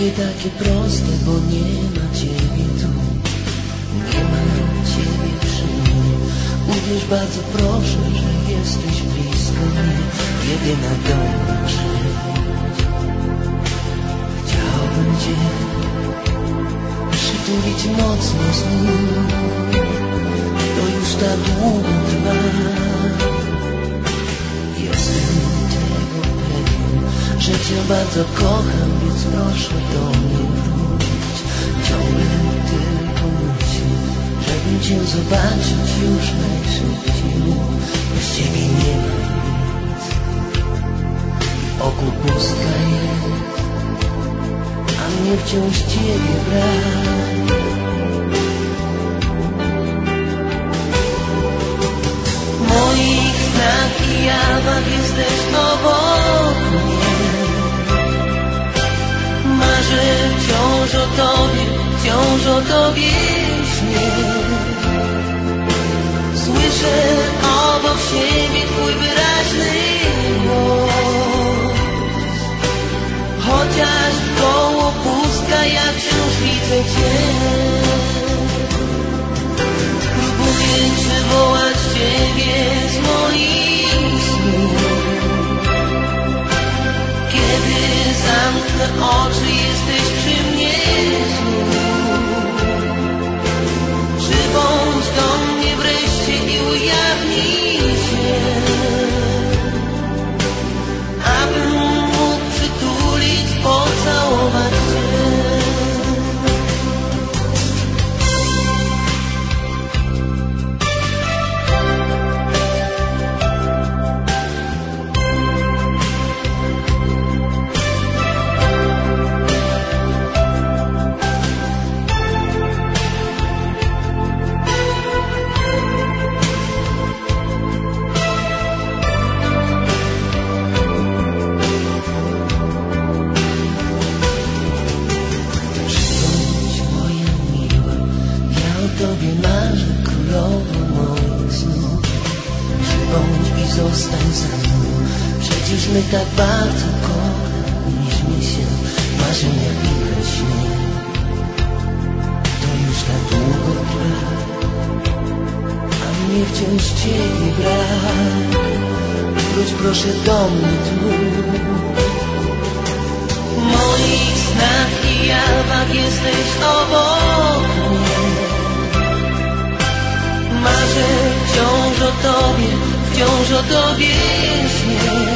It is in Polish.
nie takie proste, bo nie ma ciebie tu, nie ma ciebie przy mnie. Uwierz, bardzo proszę, że jesteś blisko mnie, jedyna do mnie przyjdź. Chciałbym cię przytulić mocno znów, to już tak długo trwa. Jestem tego pewien, że cię bardzo kocham, więc proszę do mnie wróć. Ciągle tylko myślę, żebym cię zobaczyć już najszybciej. Bez ciebie nie ma nic, wokół pustka jest, a mnie wciąż ciebie brak. W moich snach i jawach jesteś obok mnie. Marzę wciąż o tobie śnię. Słyszę obok siebie twój wyraźny głos. Chociaż koło pustka, ja wciąż widzę cię. Próbuję przywołać ciebie z moich snów. Kiedy zamknę oczy, jesteś przy mnie znów. Przybądź do mnie wreszcie i ujawnij się, abym mógł przytulić, pocałować cię. Tobie marzę, królowo moich snów. Przybądź i zostań ze mną, przecież my tak bardzo kochaliśmy się. Marzenia i we śnie, to już tak długo trwa, a mnie wciąż ciebie brak. Wróć proszę do mnie tu. W moich snach i jawach jesteś obok mnie. Marzę wciąż o tobie śnię.